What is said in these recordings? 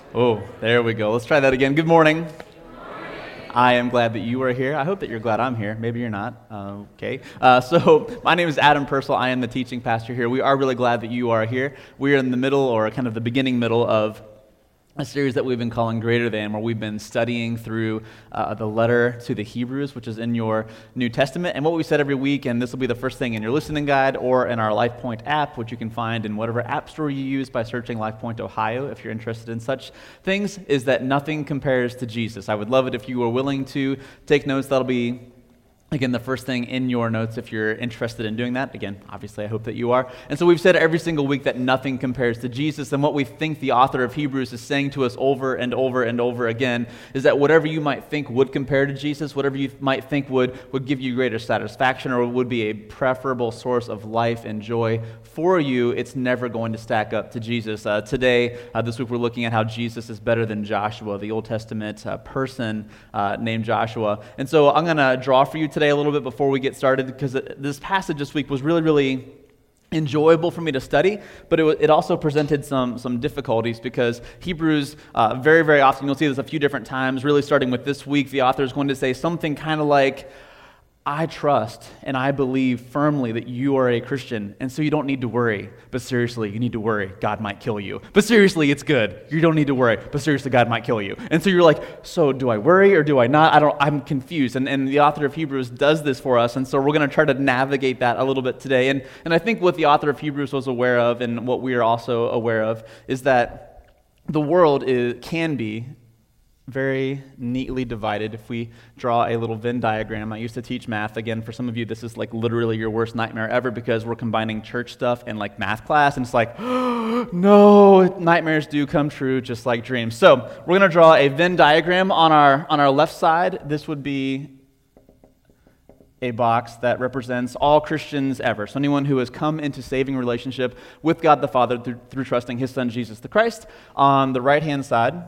Oh, there we go. Let's try that again. Good morning. I am glad that you are here. I hope that you're glad I'm here. Maybe you're not. Okay. So my name is Adam Purcell. I am the teaching pastor here. We are really glad that you are here. We are in the middle, or kind of the beginning middle, of a series that we've been calling Greater Than, where we've been studying through the letter to the Hebrews, which is in your New Testament. And what we said every week, and this will be the first thing in your listening guide or in our LifePoint app, which you can find in whatever app store you use by searching LifePoint Ohio if you're interested in such things, is that nothing compares to Jesus. I would love it if you were willing to take notes. That'll be, again, the first thing in your notes if you're interested in doing that. Again, obviously, I hope that you are. And so we've said every single week that nothing compares to Jesus. And what we think the author of Hebrews is saying to us over and over and over again is that whatever you might think would compare to Jesus, whatever you might think would give you greater satisfaction or would be a preferable source of life and joy for you, it's never going to stack up to Jesus. This week, we're looking at how Jesus is better than Joshua, the Old Testament person named Joshua. And so I'm going to draw for you today a little bit before we get started, because this passage this week was really, really enjoyable for me to study, but it also presented some difficulties, because Hebrews, very, very often, you'll see this a few different times, really starting with this week, the author is going to say something kind of like, I trust and I believe firmly that you are a Christian, and so you don't need to worry. But seriously, you need to worry. God might kill you. But seriously, it's good. You don't need to worry. But seriously, God might kill you. And so you're like, so do I worry or do I not? I'm confused. And the author of Hebrews does this for us, and so we're going to try to navigate that a little bit today. And I think what the author of Hebrews was aware of, and what we are also aware of, is that the world can be very neatly divided. If we draw a little Venn diagram, I used to teach math. Again, for some of you, this is like literally your worst nightmare ever, because we're combining church stuff and like math class, and it's like, no, nightmares do come true just like dreams. So we're going to draw a Venn diagram on our left side. This would be a box that represents all Christians ever. So anyone who has come into saving relationship with God the Father through trusting His Son, Jesus the Christ. On the right-hand side,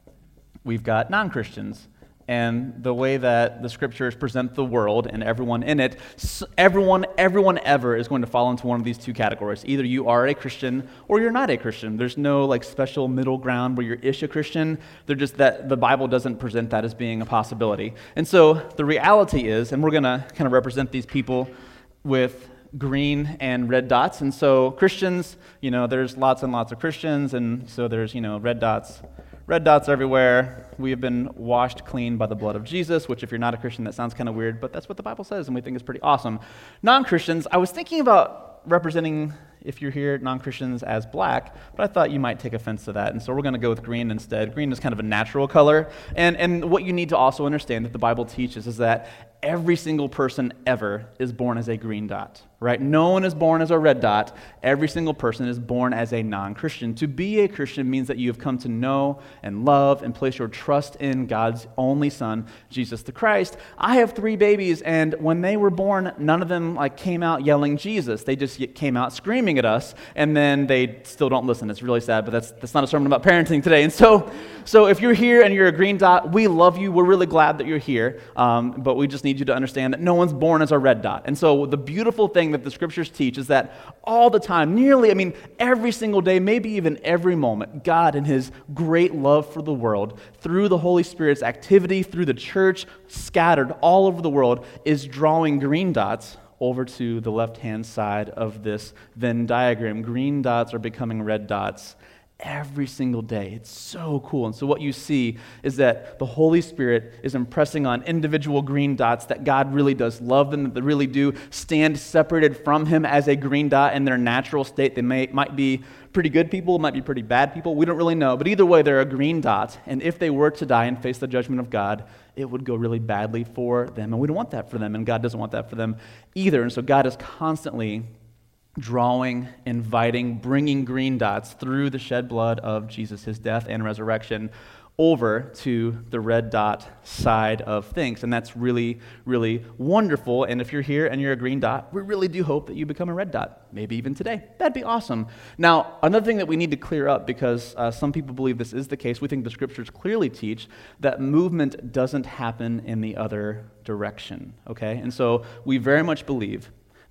we've got non-Christians, and the way that the scriptures present the world and everyone in it, everyone ever is going to fall into one of these two categories. Either you are a Christian or you're not a Christian. There's no like special middle ground where you're ish a Christian. They're just that the Bible doesn't present that as being a possibility. And so the reality is, and we're going to kind of represent these people with green and red dots. And so Christians, there's lots and lots of Christians, and so there's, red dots. Red dots everywhere. We have been washed clean by the blood of Jesus, which if you're not a Christian, that sounds kind of weird, but that's what the Bible says, and we think it's pretty awesome. Non-Christians, I was thinking about representing, if you're here, non-Christians as black, but I thought you might take offense to that, and so we're going to go with green instead. Green is kind of a natural color, and what you need to also understand that the Bible teaches is that every single person ever is born as a green dot, right? No one is born as a red dot. Every single person is born as a non-Christian. To be a Christian means that you have come to know and love and place your trust in God's only Son, Jesus the Christ. I have 3 babies, and when they were born, none of them came out yelling Jesus. They just came out screaming at us, and then they still don't listen. It's really sad, but that's not a sermon about parenting today. And so if you're here and you're a green dot, we love you. We're really glad that you're here, but we just need you to understand that no one's born as a red dot. And so the beautiful thing that the scriptures teach is that all the time, every single day, maybe even every moment, God in His great love for the world, through the Holy Spirit's activity, through the church scattered all over the world, is drawing green dots over to the left-hand side of this Venn diagram. Green dots are becoming red dots every single day. It's so cool. And so what you see is that the Holy Spirit is impressing on individual green dots that God really does love them, that they really do stand separated from Him as a green dot in their natural state. They might be pretty good people, might be pretty bad people. We don't really know. But either way, they're a green dot. And if they were to die and face the judgment of God, it would go really badly for them. And we don't want that for them. And God doesn't want that for them either. And so God is constantly drawing, inviting, bringing green dots through the shed blood of Jesus, His death and resurrection, over to the red dot side of things. And that's really, really wonderful. And if you're here and you're a green dot, we really do hope that you become a red dot, maybe even today. That'd be awesome. Now, another thing that we need to clear up, because some people believe this is the case, we think the scriptures clearly teach that movement doesn't happen in the other direction, okay? And so we very much believe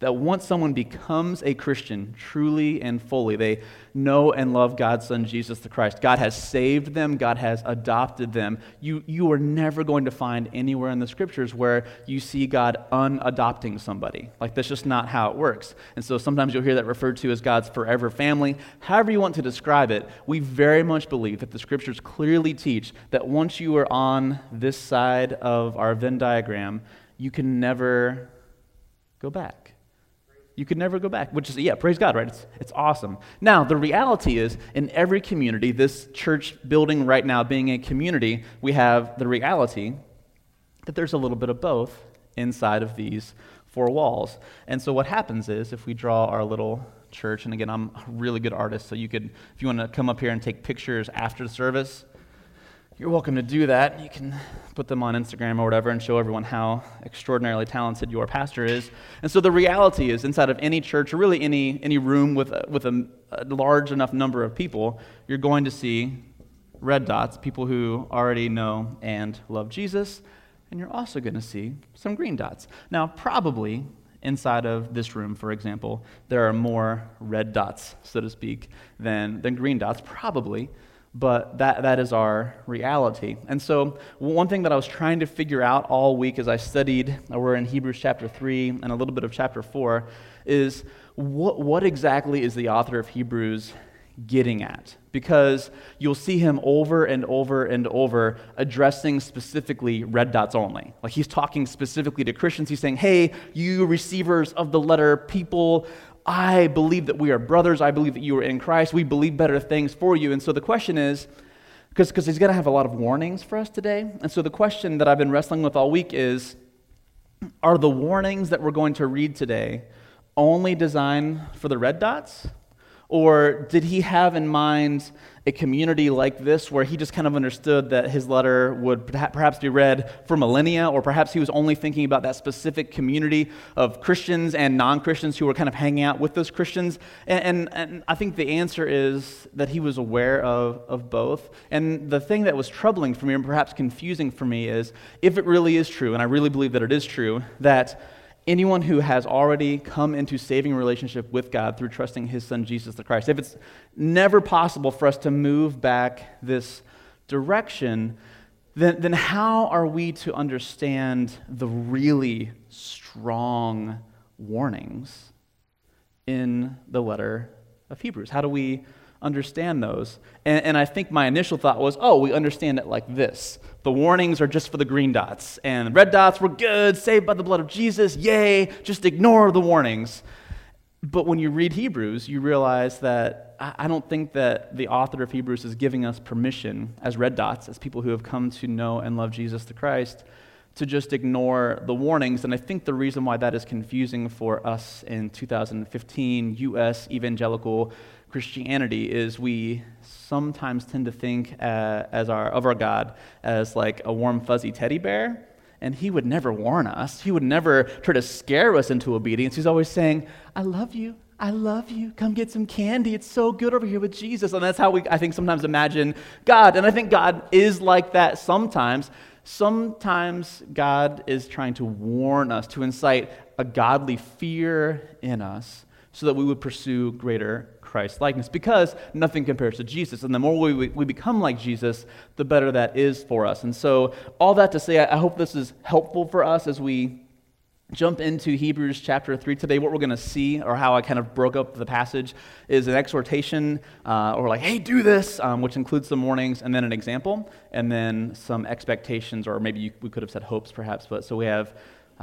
that once someone becomes a Christian truly and fully, they know and love God's Son, Jesus the Christ. God has saved them. God has adopted them. You are never going to find anywhere in the Scriptures where you see God unadopting somebody. Like, that's just not how it works. And so sometimes you'll hear that referred to as God's forever family. However you want to describe it, we very much believe that the Scriptures clearly teach that once you are on this side of our Venn diagram, you can never go back. You could never go back, which is, praise God, right? It's awesome. Now, the reality is, in every community, this church building right now being a community, we have the reality that there's a little bit of both inside of these four walls. And so what happens is, if we draw our little church, and again, I'm a really good artist, so you could, if you want to come up here and take pictures after the service, you're welcome to do that. You can put them on Instagram or whatever and show everyone how extraordinarily talented your pastor is. And so the reality is, inside of any church, or really any room with a large enough number of people, you're going to see red dots, people who already know and love Jesus, and you're also going to see some green dots. Now, probably inside of this room, for example, there are more red dots, so to speak, than green dots, probably. But that is our reality. And so one thing that I was trying to figure out all week as I studied, we're in Hebrews chapter 3 and a little bit of chapter 4, is what exactly is the author of Hebrews getting at? Because you'll see him over and over and over addressing specifically red dots only. Like, he's talking specifically to Christians. He's saying, hey, you receivers of the letter, people, I believe that we are brothers. I believe that you are in Christ. We believe better things for you. And so the question is, because he's going to have a lot of warnings for us today, and so the question that I've been wrestling with all week is, are the warnings that we're going to read today only designed for the red dots? Or did he have in mind a community like this where he just kind of understood that his letter would perhaps be read for millennia, or perhaps he was only thinking about that specific community of Christians and non-Christians who were kind of hanging out with those Christians? And I think the answer is that he was aware of both. And the thing that was troubling for me, and perhaps confusing for me, is if it really is true, and I really believe that it is true, that anyone who has already come into saving relationship with God through trusting his Son, Jesus the Christ, if it's never possible for us to move back this direction, then how are we to understand the really strong warnings in the letter of Hebrews? How do we understand those? And I think my initial thought was, we understand it like this. The warnings are just for the green dots, and the red dots were good, saved by the blood of Jesus, yay, just ignore the warnings. But when you read Hebrews, you realize that I don't think that the author of Hebrews is giving us permission as red dots, as people who have come to know and love Jesus the Christ, to just ignore the warnings. And I think the reason why that is confusing for us in 2015 U.S. evangelical Christianity is we sometimes tend to think of our God as like a warm, fuzzy teddy bear, and he would never warn us. He would never try to scare us into obedience. He's always saying, I love you, come get some candy, it's so good over here with Jesus. And that's how I think, sometimes imagine God. And I think God is like that sometimes. Sometimes God is trying to warn us, to incite a godly fear in us so that we would pursue greater Christ-likeness, because nothing compares to Jesus. And the more we become like Jesus, the better that is for us. And so all that to say, I hope this is helpful for us as we jump into Hebrews chapter 3 today. What we're going to see, or how I kind of broke up the passage, is an exhortation, or like, hey, do this, which includes some warnings, and then an example, and then some expectations, or maybe we could have said hopes perhaps. But so we have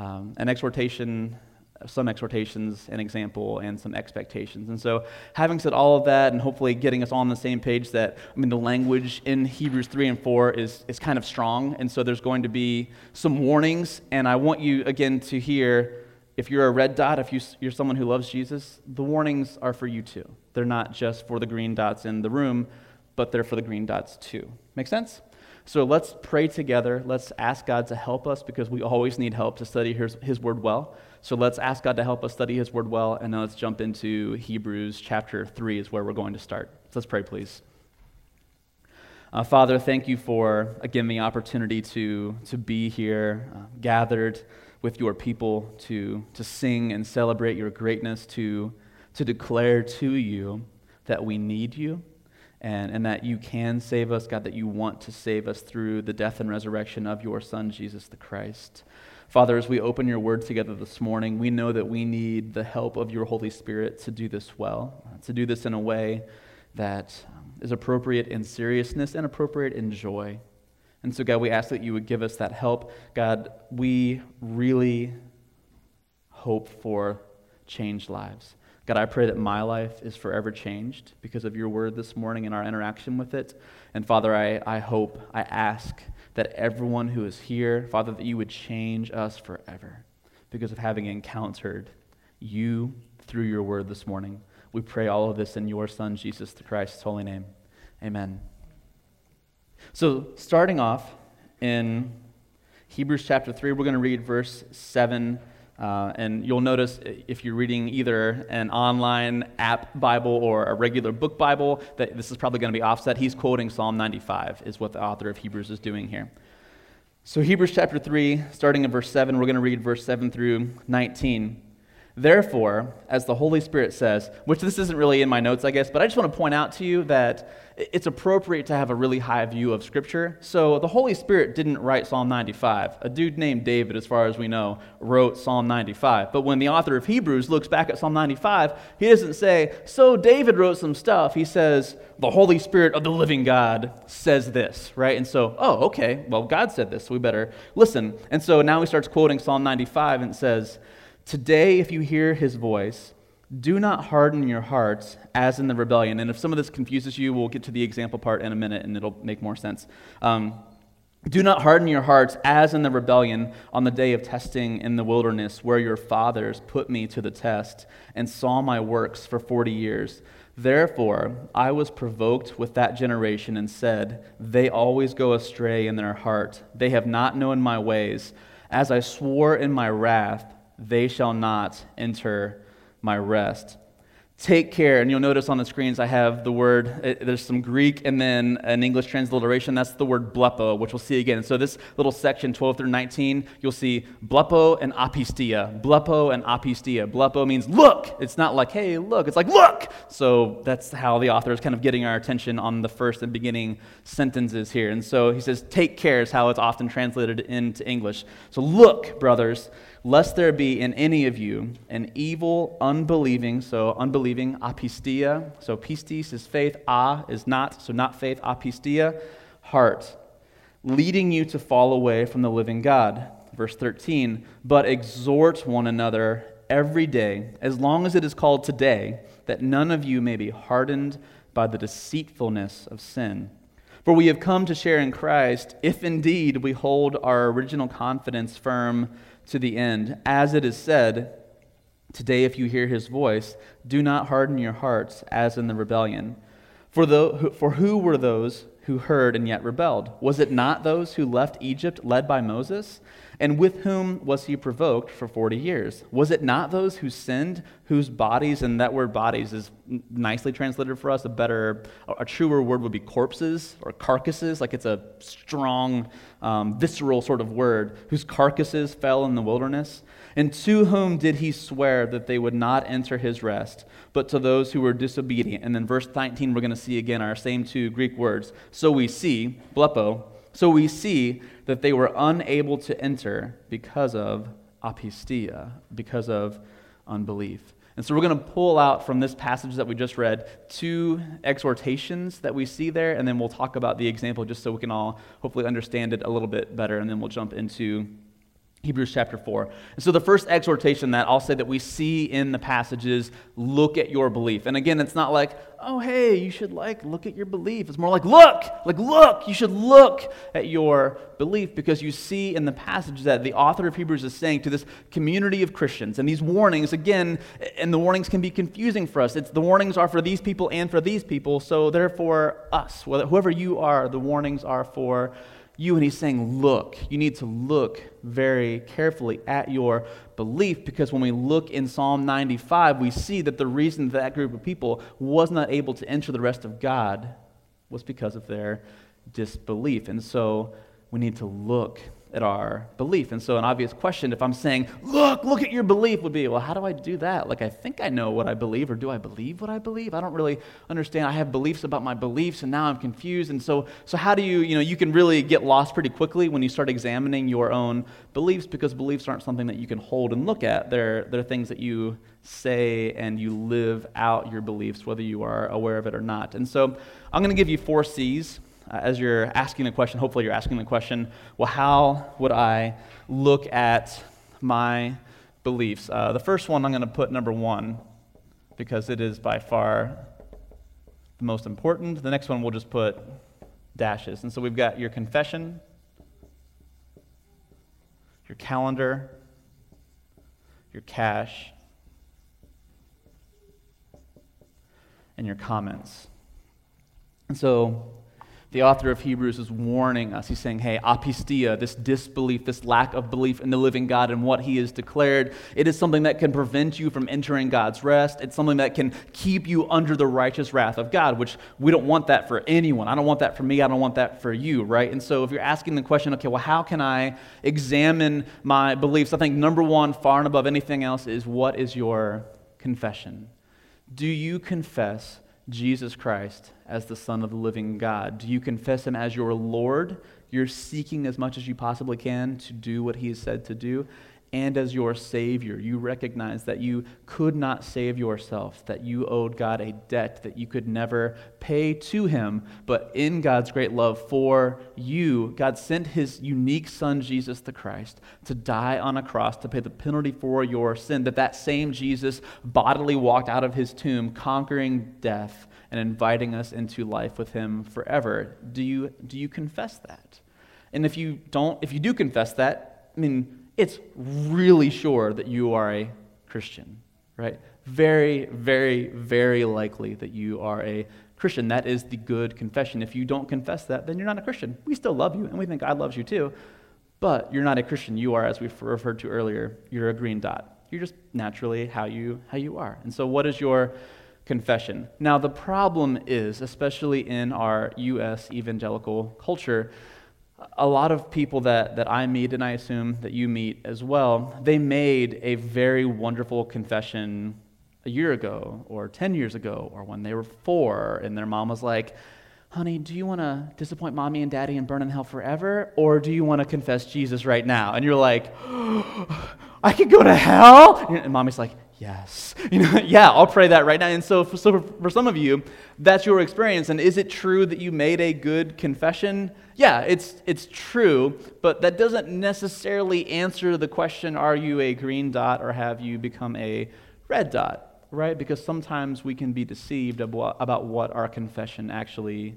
an exhortation, some exhortations, an example, and some expectations. And so having said all of that, and hopefully getting us all on the same page, that, the language in Hebrews 3 and 4 is kind of strong, and so there's going to be some warnings, and I want you, again, to hear, if you're a red dot, if you're someone who loves Jesus, the warnings are for you too. They're not just for the green dots in the room, but they're for the green dots too. Make sense? So let's pray together. Let's ask God to help us, because we always need help to study His Word well. So let's ask God to help us study His Word well, and now let's jump into Hebrews chapter 3 is where we're going to start. So let's pray, please. Father, thank you for, again, the opportunity to be here, gathered with your people to sing and celebrate your greatness, to declare to you that we need you and that you can save us, God, that you want to save us through the death and resurrection of your Son, Jesus the Christ. Father, as we open your word together this morning, we know that we need the help of your Holy Spirit to do this well, to do this in a way that is appropriate in seriousness and appropriate in joy. And so, God, we ask that you would give us that help. God, we really hope for changed lives. God, I pray that my life is forever changed because of your word this morning and our interaction with it. And Father, I ask that everyone who is here, Father, that you would change us forever because of having encountered you through your word this morning. We pray all of this in your Son, Jesus the Christ's holy name. Amen. So starting off in Hebrews chapter 3, we're going to read verse 7. And you'll notice if you're reading either an online app Bible or a regular book Bible, that this is probably going to be offset. He's quoting Psalm 95 is what the author of Hebrews is doing here. So Hebrews chapter 3, starting in verse 7, we're going to read verse 7 through 19. Therefore, as the Holy Spirit says, which this isn't really in my notes, I guess, but I just want to point out to you that it's appropriate to have a really high view of Scripture. So the Holy Spirit didn't write Psalm 95. A dude named David, as far as we know, wrote Psalm 95. But when the author of Hebrews looks back at Psalm 95, he doesn't say, so David wrote some stuff. He says, the Holy Spirit of the living God says this, right? And so, oh, okay, well, God said this, so we better listen. And so now he starts quoting Psalm 95 and says, today, if you hear his voice, do not harden your hearts as in the rebellion. And if some of this confuses you, we'll get to the example part in a minute and it'll make more sense. Do not harden your hearts as in the rebellion on the day of testing in the wilderness, where your fathers put me to the test and saw my works for 40 years. Therefore, I was provoked with that generation and said, they always go astray in their heart. They have not known my ways. As I swore in my wrath, they shall not enter my rest. Take care, and you'll notice on the screens I have the word, there's some Greek and then an English transliteration, that's the word blepo, which we'll see again. So this little section, 12 through 19, you'll see blepo and apistia. Blepo and apistia. Blepo means look. It's not like, hey, look. It's like, look. So that's how the author is kind of getting our attention on the first and beginning sentences here. And so he says, take care is how it's often translated into English. So look, brothers, lest there be in any of you an evil, unbelieving, apistia, so pistis is faith, is not, so not faith, apistia, heart, leading you to fall away from the living God. Verse 13, but exhort one another every day, as long as it is called today, that none of you may be hardened by the deceitfulness of sin. For we have come to share in Christ, if indeed we hold our original confidence firm to the end. As it is said, today if you hear his voice, do not harden your hearts as in the rebellion. For who were those who heard and yet rebelled? Was it not those who left Egypt led by Moses? And with whom was he provoked for 40 years? Was it not those who sinned, whose bodies, and that word bodies is nicely translated for us, a truer word would be corpses or carcasses, like it's a strong, visceral sort of word, whose carcasses fell in the wilderness? And to whom did he swear that they would not enter his rest, but to those who were disobedient? And then verse 19, we're going to see again our same two Greek words. So we see, blepo, so we see that they were unable to enter because of apistia, because of unbelief. And so we're going to pull out from this passage that we just read two exhortations that we see there, and then we'll talk about the example just so we can all hopefully understand it a little bit better, and then we'll jump into Hebrews chapter 4. And so the first exhortation that I'll say that we see in the passage is look at your belief. And again, it's not like, oh, hey, you should look at your belief. It's more like, look, you should look at your belief, because you see in the passage that the author of Hebrews is saying to this community of Christians, and these warnings, again, and the warnings can be confusing for us. The warnings are for these people and for these people, so therefore us, whoever you are, the warnings are for you. And he's saying, look, you need to look very carefully at your belief, because when we look in Psalm 95, we see that the reason that group of people was not able to enter the rest of God was because of their disbelief. And so we need to look at our belief. And so an obvious question, if I'm saying, look at your belief, would be, well, how do I do that? Like, I think I know what I believe, or do I believe what I believe? I don't really understand. I have beliefs about my beliefs, and now I'm confused. And so how do you can really get lost pretty quickly when you start examining your own beliefs, because beliefs aren't something that you can hold and look at. They're things that you say, and you live out your beliefs, whether you are aware of it or not. And so I'm going to give you 4 C's. As you're asking the question, hopefully you're asking the question, well, how would I look at my beliefs? The first one I'm going to put number 1, because it is by far the most important. The next one we'll just put dashes. And so we've got your confession, your calendar, your cache, and your comments. And so the author of Hebrews is warning us. He's saying, hey, apistia, this disbelief, this lack of belief in the living God and what he has declared, it is something that can prevent you from entering God's rest. It's something that can keep you under the righteous wrath of God, which we don't want that for anyone. I don't want that for me. I don't want that for you, right? And so if you're asking the question, okay, well, how can I examine my beliefs? I think number 1, far and above anything else, is what is your confession? Do you confess Jesus Christ as the Son of the living God? Do you confess him as your Lord? You're seeking as much as you possibly can to do what he has said to do. And as your Savior, you recognize that you could not save yourself, that you owed God a debt that you could never pay to him. But in God's great love for you, God sent his unique Son, Jesus the Christ, to die on a cross to pay the penalty for your sin, that same Jesus bodily walked out of his tomb, conquering death and inviting us into life with him forever. Do you confess that? And if you do confess that, it's really sure that you are a Christian, right? Very, very, very likely that you are a Christian. That is the good confession. If you don't confess that, then you're not a Christian. We still love you, and we think God loves you too, but you're not a Christian. You are, as we referred to earlier, you're a green dot. You're just naturally how you are. And so what is your confession? Now, the problem is, especially in our U.S. evangelical culture, a lot of people that I meet, and I assume that you meet as well, they made a very wonderful confession a year ago, or 10 years ago, or when they were 4, and their mom was like, honey, do you want to disappoint mommy and daddy and burn in hell forever, or do you want to confess Jesus right now? And you're like, I could go to hell? And mommy's like, yes. Yeah, I'll pray that right now. And so for some of you, that's your experience. And is it true that you made a good confession? Yeah, it's true, but that doesn't necessarily answer the question, are you a green dot or have you become a red dot, right? Because sometimes we can be deceived about what our confession actually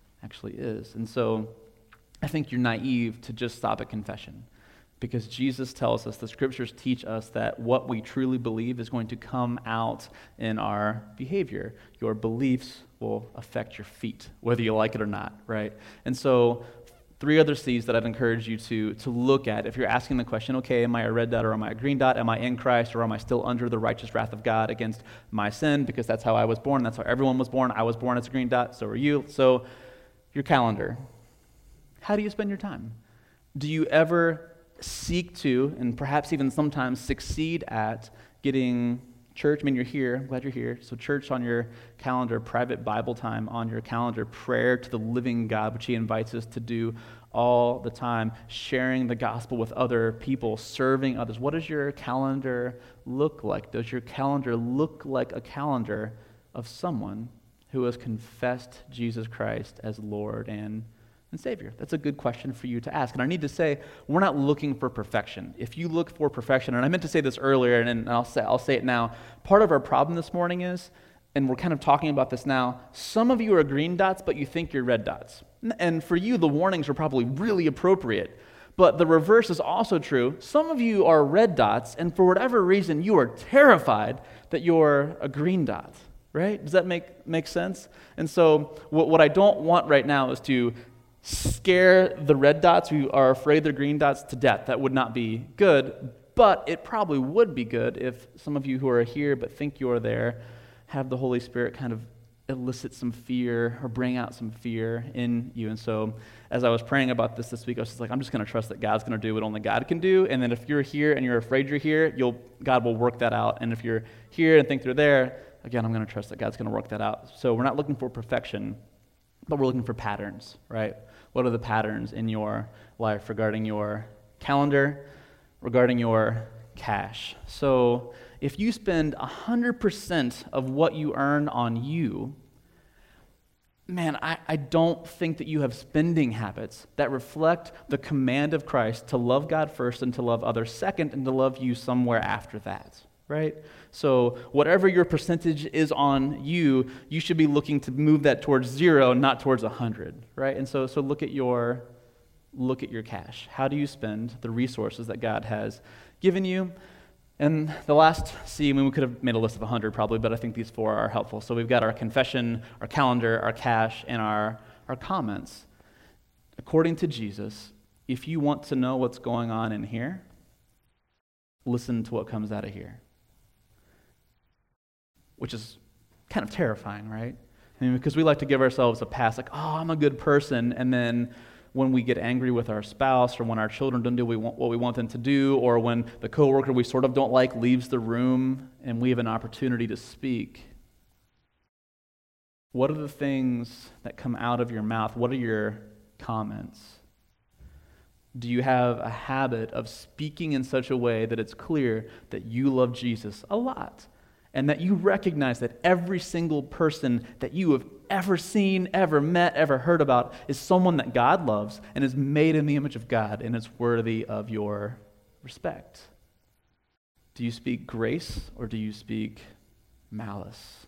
is. And so I think you're naive to just stop at confession, because Jesus tells us, the scriptures teach us that what we truly believe is going to come out in our behavior. Your beliefs will affect your feet, whether you like it or not, right? And so 3 other C's that I'd encourage you to look at if you're asking the question, okay, am I a red dot or am I a green dot? Am I in Christ or am I still under the righteous wrath of God against my sin? Because that's how I was born. That's how everyone was born. I was born as a green dot, so are you. So your calendar. How do you spend your time? Do you ever seek to, and perhaps even sometimes succeed at, getting church? You're here. I'm glad you're here. So church on your calendar, private Bible time on your calendar, prayer to the living God, which he invites us to do all the time, sharing the gospel with other people, serving others. What does your calendar look like? Does your calendar look like a calendar of someone who has confessed Jesus Christ as Lord and Savior? That's a good question for you to ask. And I need to say, we're not looking for perfection. If you look for perfection, and I meant to say this earlier, and I'll say it now, part of our problem this morning is, and we're kind of talking about this now, some of you are green dots, but you think you're red dots. And for you, the warnings are probably really appropriate. But the reverse is also true. Some of you are red dots, and for whatever reason, you are terrified that you're a green dot. Right? Does that make sense? And so what I don't want right now is to scare the red dots who are afraid they're green dots to death. That would not be good, but it probably would be good if some of you who are here but think you're there have the Holy Spirit kind of at elicit some fear or bring out some fear in you. And so as I was praying about this week, I was just like, I'm just going to trust that God's going to do what only God can do. And then if you're here and you're afraid you're here, God will work that out. And if you're here and think you're there, again, I'm going to trust that God's going to work that out. So we're not looking for perfection, but we're looking for patterns, right? What are the patterns in your life regarding your calendar, regarding your cash? So if you spend 100% of what you earn on you, man, I don't think that you have spending habits that reflect the command of Christ to love God first and to love others second and to love you somewhere after that, right? So whatever your percentage is on you, you should be looking to move that towards 0, not towards 100, right? And so look at your cash. How do you spend the resources that God has given you? And the last C, I mean, we could have made a list of 100 probably, but I think these 4 are helpful. So we've got our confession, our calendar, our cash, and our comments. According to Jesus, if you want to know what's going on in here, listen to what comes out of here. Which is kind of terrifying, right? I mean, because we like to give ourselves a pass, like, oh, I'm a good person, and then when we get angry with our spouse or when our children don't do what we want them to do, or when the coworker we sort of don't like leaves the room and we have an opportunity to speak, what are the things that come out of your mouth? What are your comments? Do you have a habit of speaking in such a way that it's clear that you love Jesus a lot and that you recognize that every single person that you have ever seen, ever met, ever heard about is someone that God loves and is made in the image of God and is worthy of your respect? Do you speak grace or do you speak malice?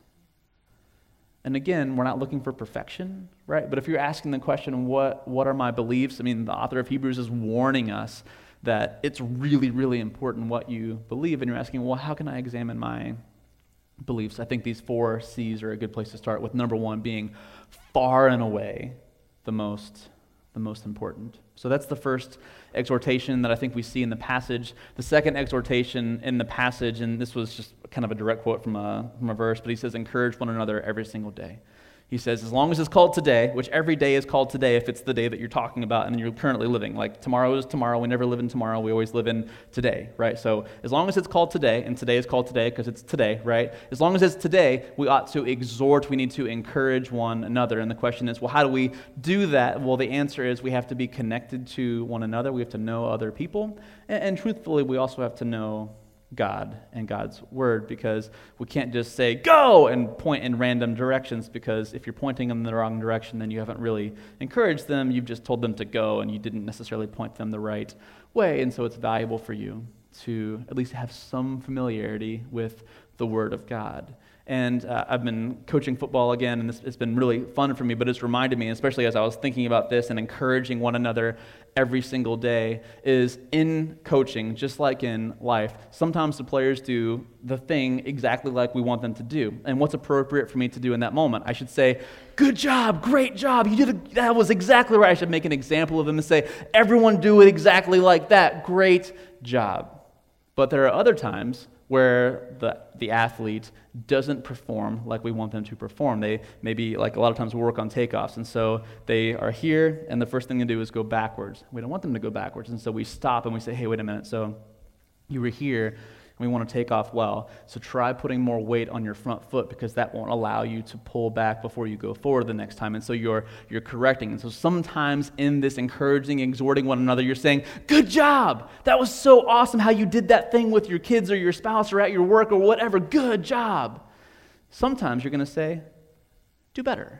And again, we're not looking for perfection, right? But if you're asking the question, what are my beliefs? I mean, the author of Hebrews is warning us that it's really, really important what you believe. And you're asking, well, how can I examine my beliefs? I think these 4 C's are a good place to start, with number 1 being far and away the most important. So that's the first exhortation that I think we see in the passage. The second exhortation in the passage, and this was just kind of a direct quote from a verse, but he says, encourage one another every single day. He says, as long as it's called today, which every day is called today if it's the day that you're talking about and you're currently living. Like tomorrow is tomorrow. We never live in tomorrow. We always live in today, right? So as long as it's called today, and today is called today because it's today, right? As long as it's today, we ought to exhort. We need to encourage one another. And the question is, well, how do we do that? Well, the answer is we have to be connected to one another. We have to know other people. And truthfully, we also have to know God and God's word, because we can't just say go and point in random directions, because if you're pointing them in the wrong direction, then you haven't really encouraged them. You've just told them to go and you didn't necessarily point them the right way. And so it's valuable for you to at least have some familiarity with the word of God. And I've been coaching football again, and it's been really fun for me, but it's reminded me, especially as I was thinking about this and encouraging one another every single day, is in coaching, just like in life, sometimes the players do the thing exactly like we want them to do. And what's appropriate for me to do in that moment? I should say, good job, great job, that was exactly right. I should make an example of them and say, everyone do it exactly like that, great job. But there are other times where the athlete doesn't perform like we want them to perform. They maybe, like a lot of times we work on takeoffs, and so they are here, and the first thing they do is go backwards. We don't want them to go backwards, and so we stop and we say, hey, wait a minute, so you were here, and we want to take off well, so try putting more weight on your front foot, because that won't allow you to pull back before you go forward the next time. And so you're correcting. And so sometimes in this encouraging, exhorting one another, you're saying, good job, that was so awesome how you did that thing with your kids or your spouse or at your work or whatever, good job. Sometimes you're going to say, do better.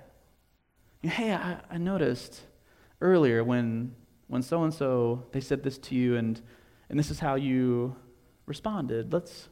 Hey, I noticed earlier when so-and-so, they said this to you, and this is how you responded. Let's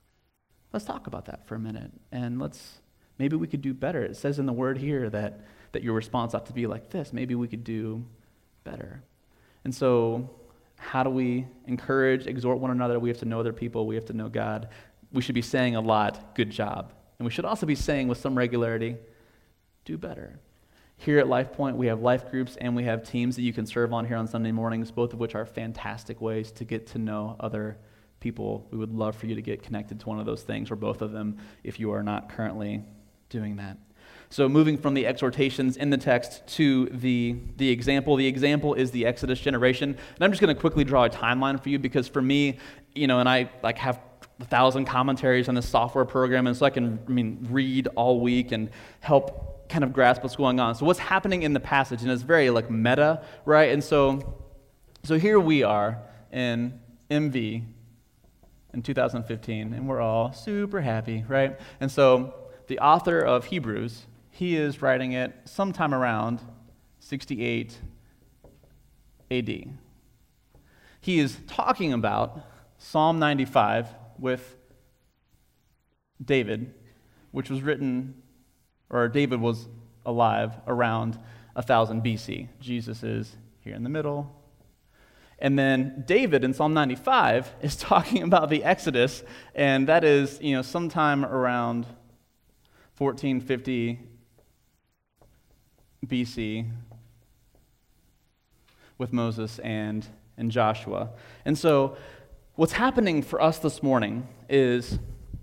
talk about that for a minute, and maybe we could do better. It says in the word here that your response ought to be like this. Maybe we could do better. And so how do we encourage, exhort one another? We have to know other people. We have to know God. We should be saying a lot, good job. And we should also be saying with some regularity, do better. Here at LifePoint, we have life groups and we have teams that you can serve on here on Sunday mornings, both of which are fantastic ways to get to know other people. We would love for you to get connected to one of those things or both of them if you are not currently doing that. So moving from the exhortations in the text to the example. The example is the Exodus generation. And I'm just going to quickly draw a timeline for you because for me, and I have 1,000 commentaries on this software program, and so I can read all week and help kind of grasp what's going on. So what's happening in the passage, and it's very meta, right? And so here we are in MV in 2015, and we're all super happy, right? And so the author of Hebrews, he is writing it sometime around 68 AD. He is talking about Psalm 95 with David, which was written, or David was alive around 1000 BC. Jesus is here in the middle. And then David in Psalm 95 is talking about the Exodus, and that is, sometime around 1450 BC with Moses and Joshua. And so what's happening for us this morning is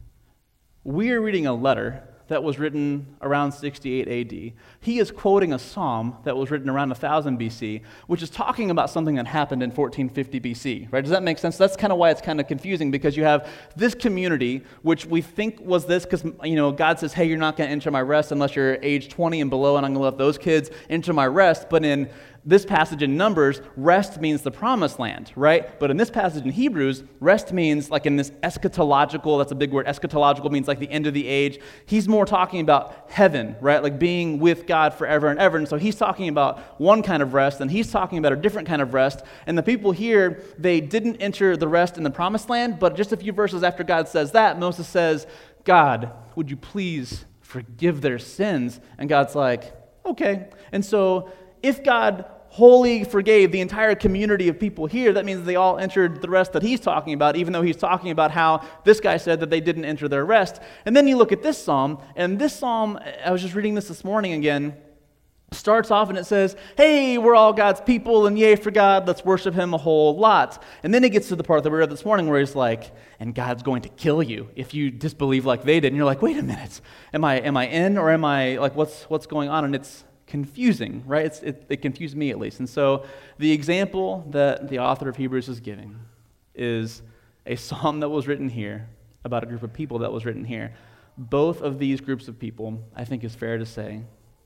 we are reading a letter that was written around 68 AD. He is quoting a psalm that was written around 1000 BC, which is talking about something that happened in 1450 BC, right? Does that make sense? That's kind of why it's kind of confusing, because you have this community, which we think was this, because, God says, hey, you're not going to enter my rest unless you're age 20 and below, and I'm going to let those kids enter my rest. But in this passage in Numbers, rest means the promised land, right? But in this passage in Hebrews, rest means in this eschatological, that's a big word, eschatological means the end of the age. He's more talking about heaven, right? Being with God forever and ever. And so he's talking about one kind of rest, and he's talking about a different kind of rest. And the people here, they didn't enter the rest in the promised land, but just a few verses after God says that, Moses says, God, would you please forgive their sins? And God's like, okay. And so if God wholly forgave the entire community of people here, that means they all entered the rest that he's talking about, even though he's talking about how this guy said that they didn't enter their rest. And then you look at this psalm, and this psalm, I was just reading this morning again, starts off and it says, hey, we're all God's people, and yay for God, let's worship him a whole lot. And then it gets to the part that we read this morning where he's like, and God's going to kill you if you disbelieve like they did. And you're like, wait a minute, am I in, or am I, what's going on? And it's confusing, right? It confused me at least. And so the example that the author of Hebrews is giving is a psalm that was written here about a group of people that was written here. Both of these groups of people, I think is fair to say,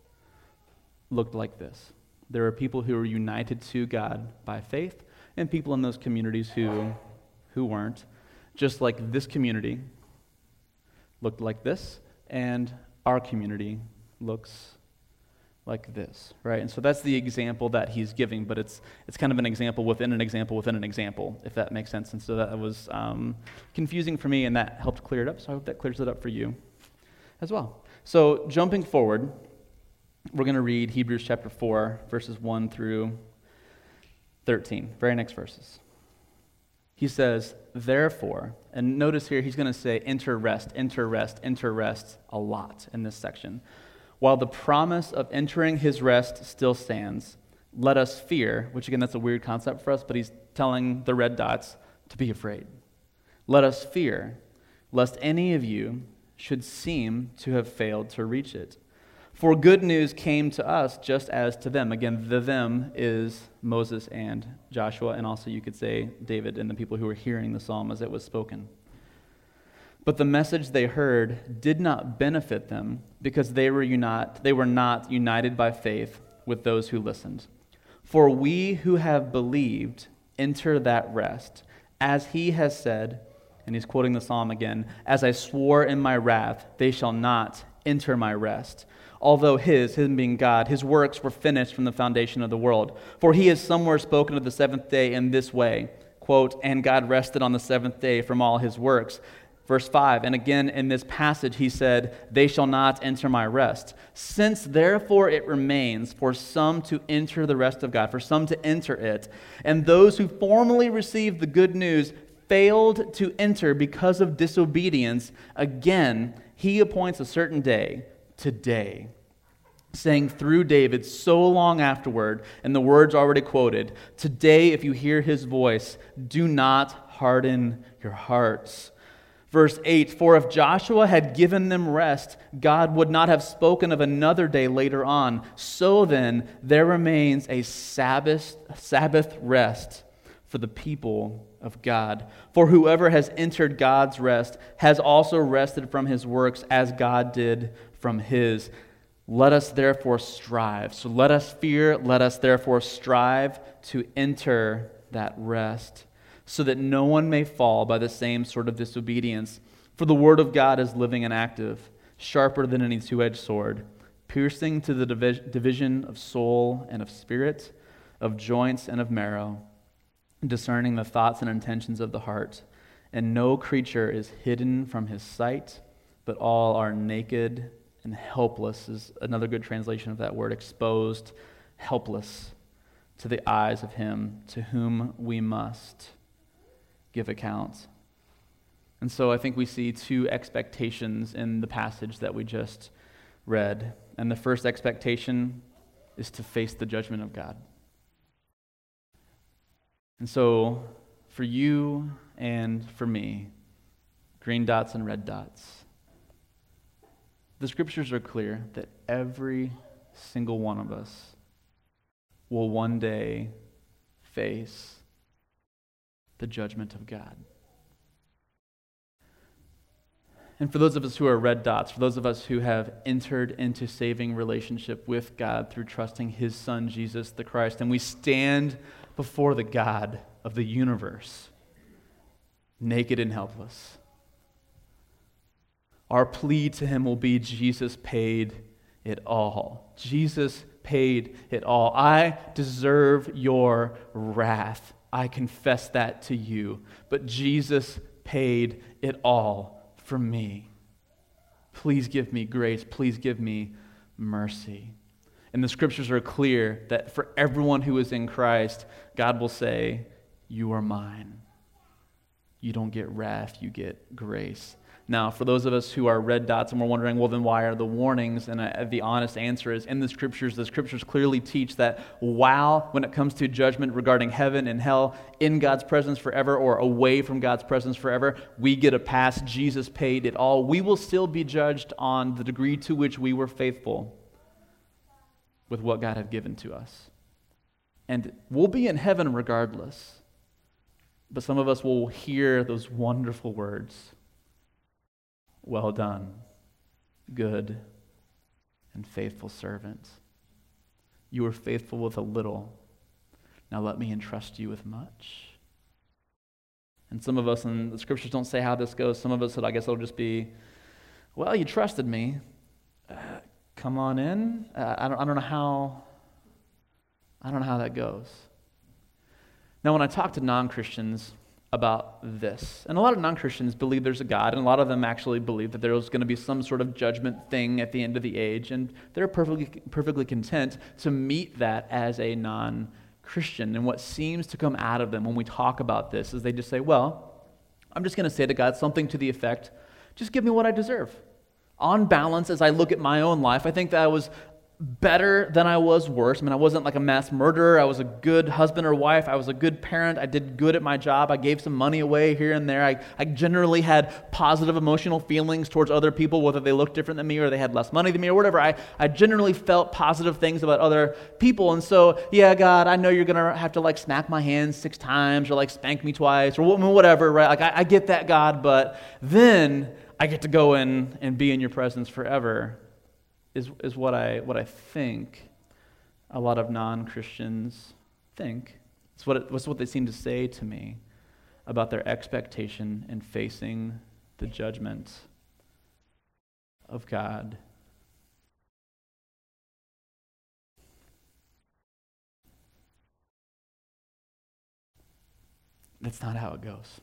looked like this. There were people who were united to God by faith, and people in those communities who weren't. Just like this community looked like this, and our community looks like this, right? And so that's the example that he's giving, but it's kind of an example within an example within an example, if that makes sense. And so that was confusing for me, and that helped clear it up, so I hope that clears it up for you as well. So jumping forward, we're going to read Hebrews chapter 4, verses 1 through 13, very next verses. He says, therefore, and notice here he's going to say enter rest a lot in this section. While the promise of entering his rest still stands, let us fear, which again, that's a weird concept for us, but he's telling the red dots to be afraid. Let us fear, lest any of you should seem to have failed to reach it. For good news came to us just as to them. Again, the them is Moses and Joshua, and also you could say David and the people who were hearing the psalm as it was spoken. But the message they heard did not benefit them because they were not united by faith with those who listened. For we who have believed enter that rest, as he has said, and he's quoting the psalm again, as I swore in my wrath, they shall not enter my rest. Although him being God, his works were finished from the foundation of the world. For he has somewhere spoken of the seventh day in this way, quote, and God rested on the seventh day from all his works. Verse 5, and again in this passage he said, they shall not enter my rest. Since therefore it remains for some to enter the rest of God, for some to enter it, and those who formerly received the good news failed to enter because of disobedience, again he appoints a certain day, today, saying through David so long afterward, and the words already quoted, today if you hear his voice, do not harden your hearts. Verse 8, for if Joshua had given them rest, God would not have spoken of another day later on. So then, there remains a Sabbath rest for the people of God. For whoever has entered God's rest has also rested from his works as God did from his. Let us therefore strive. So let us fear, let us therefore strive to enter that rest, so that no one may fall by the same sort of disobedience. For the word of God is living and active, sharper than any two-edged sword, piercing to the division of soul and of spirit, of joints and of marrow, discerning the thoughts and intentions of the heart. And no creature is hidden from his sight, but all are naked and helpless, is another good translation of that word, exposed, helpless to the eyes of him to whom we must give account. And so I think we see two expectations in the passage that we just read. And the first expectation is to face the judgment of God. And so for you and for me, green dots and red dots, the scriptures are clear that every single one of us will one day face the judgment of God. And for those of us who are red dots, for those of us who have entered into saving relationship with God through trusting his Son, Jesus the Christ, and we stand before the God of the universe, naked and helpless, our plea to him will be, Jesus paid it all. Jesus paid it all. I deserve your wrath. I confess that to you. But Jesus paid it all for me. Please give me grace. Please give me mercy. And the scriptures are clear that for everyone who is in Christ, God will say, you are mine. You don't get wrath, you get grace. Now, for those of us who are red dots and we're wondering, well, then why are the warnings? And the honest answer is, in the scriptures clearly teach that while, when it comes to judgment regarding heaven and hell, in God's presence forever or away from God's presence forever, we get a pass. Jesus paid it all. We will still be judged on the degree to which we were faithful with what God had given to us. And we'll be in heaven regardless. But some of us will hear those wonderful words. Well done, good and faithful servant. You were faithful with a little. Now let me entrust you with much. And some of us, and the scriptures don't say how this goes, some of us, I guess it'll just be, well, you trusted me. Come on in. I don't know how that goes. Now, when I talk to non-Christians about this, and a lot of non-Christians believe there's a God, and a lot of them actually believe that there's going to be some sort of judgment thing at the end of the age, and they're perfectly content to meet that as a non-Christian. And what seems to come out of them when we talk about this is they just say, well, I'm just going to say to God something to the effect, just give me what I deserve. On balance, as I look at my own life, I think that I was better than I was worse. I mean, I wasn't like a mass murderer. I was a good husband or wife. I was a good parent. I did good at my job. I gave some money away here and there. I generally had positive emotional feelings towards other people, whether they looked different than me or they had less money than me or whatever. I generally felt positive things about other people. And so, yeah, God, I know you're going to have to like smack my hands 6 times or like spank me twice or whatever, right? Like I get that, God, but then I get to go in and be in your presence forever. Is what I think a lot of non-Christians think. It's what they seem to say to me about their expectation in facing the judgment of God. That's not how it goes.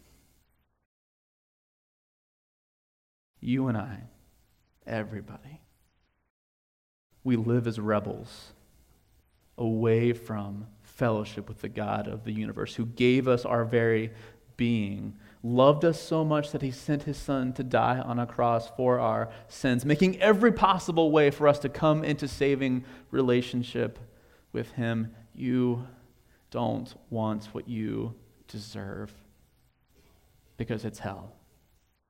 You and I, everybody, we live as rebels away from fellowship with the God of the universe who gave us our very being, loved us so much that he sent his Son to die on a cross for our sins, making every possible way for us to come into saving relationship with him. You don't want what you deserve because it's hell.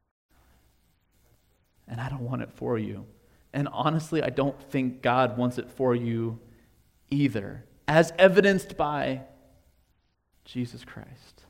and I don't want it for you. And honestly, I don't think God wants it for you either, as evidenced by Jesus Christ.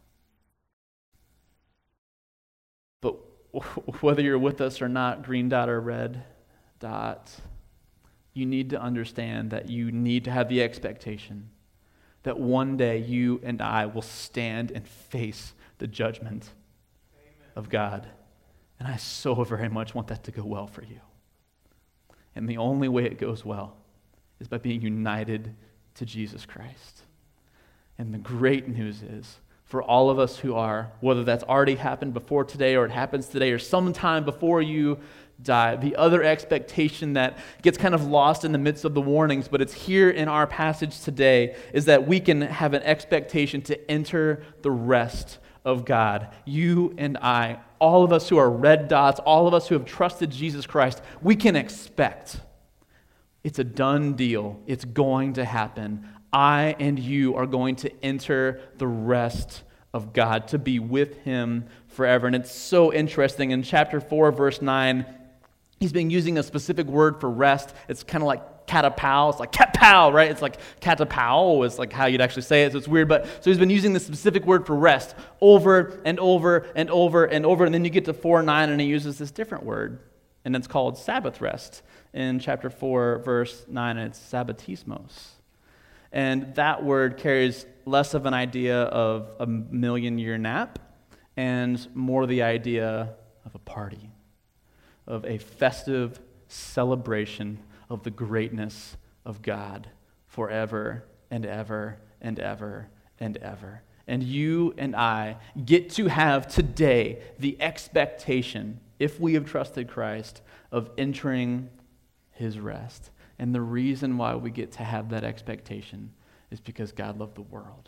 But whether you're with us or not, green dot or red dot, you need to understand that you need to have the expectation that one day you and I will stand and face the judgment of God. And I so very much want that to go well for you. And the only way it goes well is by being united to Jesus Christ. And the great news is, for all of us who are, whether that's already happened before today or it happens today or sometime before you die, the other expectation that gets kind of lost in the midst of the warnings, but it's here in our passage today, is that we can have an expectation to enter the rest of God. You and I, all of us who are red dots, all of us who have trusted Jesus Christ, we can expect. It's a done deal. It's going to happen. I and you are going to enter the rest of God, to be with Him forever. And it's so interesting. In chapter 4, verse 9, he's been using a specific word for rest. It's kind of like katapau. It's like cat-pow, right? It's like katapau is like how you'd actually say it, so it's weird. But so he's been using this specific word for rest over and over and over and over. And then you get to 4:9, and he uses this different word, and it's called Sabbath rest in chapter 4, verse 9, and it's sabbatismos. And that word carries less of an idea of a million-year nap and more the idea of a party, of a festive celebration of the greatness of God forever and ever and ever and ever. And you and I get to have today the expectation, if we have trusted Christ, of entering His rest. And the reason why we get to have that expectation is because God loved the world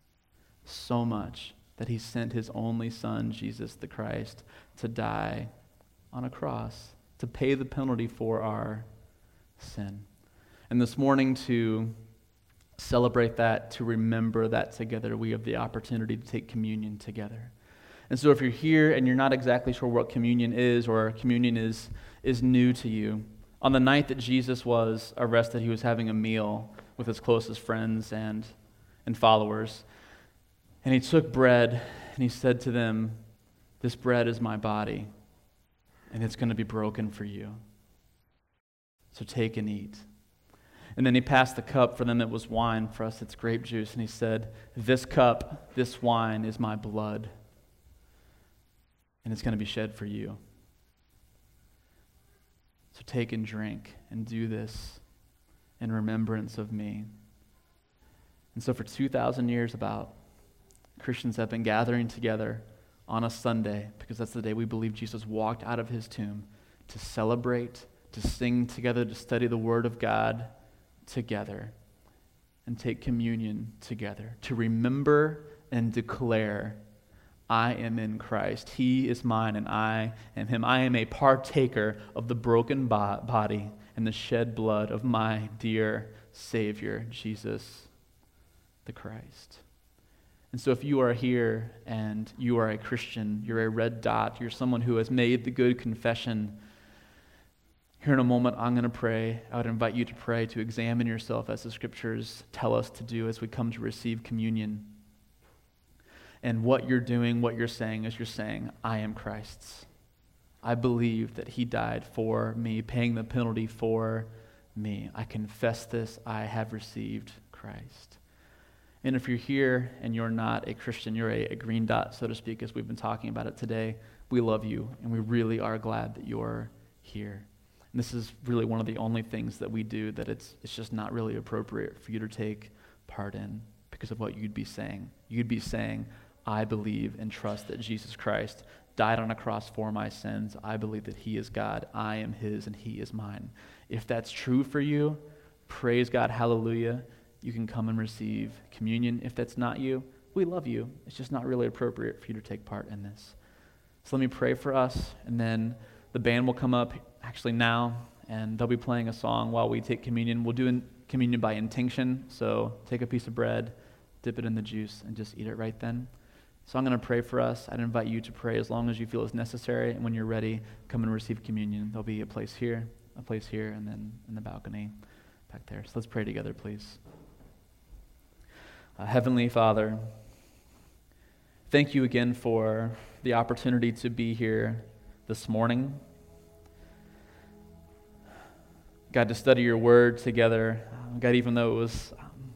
so much that He sent His only Son, Jesus the Christ, to die on a cross, to pay the penalty for our sin. And this morning, to celebrate that, to remember that together, we have the opportunity to take communion together. And so if you're here and you're not exactly sure what communion is, or communion is new to you, on the night that Jesus was arrested, He was having a meal with His closest friends and followers. And He took bread and He said to them, "This bread is my body, and it's going to be broken for you. So take and eat." And then He passed the cup. For them it was wine, for us it's grape juice. And He said, "This cup, this wine is my blood, and it's going to be shed for you. So take and drink and do this in remembrance of me." And so for 2,000 years about, Christians have been gathering together on a Sunday, because that's the day we believe Jesus walked out of His tomb, to celebrate, to sing together, to study the Word of God together, and take communion together, to remember and declare, I am in Christ. He is mine and I am Him. I am a partaker of the broken body and the shed blood of my dear Savior, Jesus the Christ. And so if you are here and you are a Christian, you're a red dot, you're someone who has made the good confession, here in a moment I'm going to pray. I would invite you to pray, to examine yourself as the Scriptures tell us to do as we come to receive communion. And what you're doing, what you're saying is you're saying, I am Christ's. I believe that He died for me, paying the penalty for me. I confess this. I have received Christ. And if you're here and you're not a Christian, you're a green dot, so to speak, as we've been talking about it today, we love you, and we really are glad that you're here. And this is really one of the only things that we do that it's just not really appropriate for you to take part in because of what you'd be saying. You'd be saying, I believe and trust that Jesus Christ died on a cross for my sins. I believe that He is God. I am His and He is mine. If that's true for you, praise God, hallelujah. You can come and receive communion. If that's not you, we love you. It's just not really appropriate for you to take part in this. So let me pray for us, and then the band will come up actually now, and they'll be playing a song while we take communion. We'll do communion by intinction, so take a piece of bread, dip it in the juice, and just eat it right then. So I'm going to pray for us. I'd invite you to pray as long as you feel is necessary. And when you're ready, come and receive communion. There'll be a place here, and then in the balcony back there. So let's pray together, please. Heavenly Father, thank you again for the opportunity to be here this morning. God, to study your word together. God, even though it was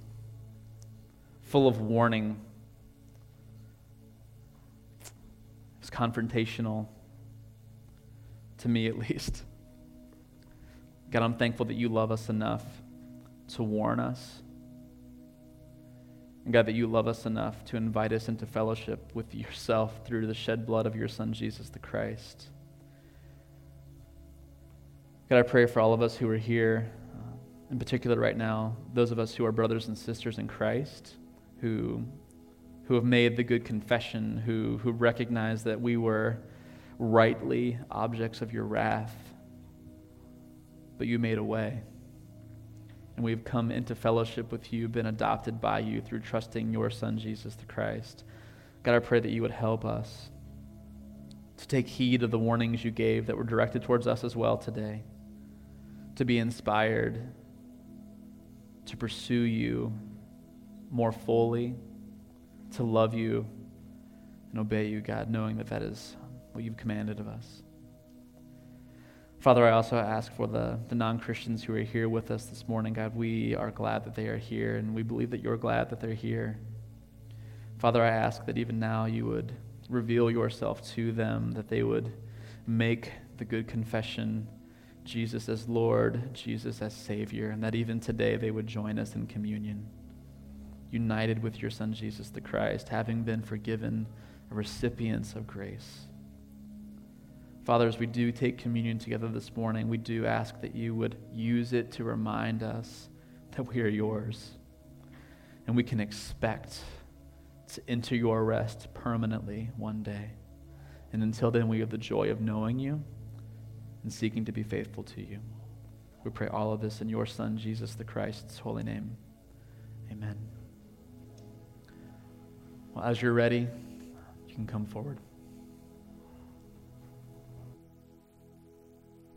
full of warning, it was confrontational, to me at least. God, I'm thankful that you love us enough to warn us. And God, that you love us enough to invite us into fellowship with yourself through the shed blood of your Son, Jesus the Christ. God, I pray for all of us who are here, in particular right now, those of us who are brothers and sisters in Christ, who have made the good confession, who recognize that we were rightly objects of your wrath, but you made a way. And we've come into fellowship with you, been adopted by you through trusting your Son, Jesus the Christ. God, I pray that you would help us to take heed of the warnings you gave that were directed towards us as well today, to be inspired, to pursue you more fully, to love you and obey you, God, knowing that that is what you've commanded of us. Father, I also ask for the non-Christians who are here with us this morning. God, we are glad that they are here, and we believe that you're glad that they're here. Father, I ask that even now you would reveal yourself to them, that they would make the good confession, Jesus as Lord, Jesus as Savior, and that even today they would join us in communion, united with your Son, Jesus the Christ, having been forgiven, recipients of grace. Father, as we do take communion together this morning, we do ask that you would use it to remind us that we are yours, and we can expect to enter your rest permanently one day. And until then, we have the joy of knowing you and seeking to be faithful to you. We pray all of this in your Son, Jesus the Christ's holy name. Amen. Well, as you're ready, you can come forward.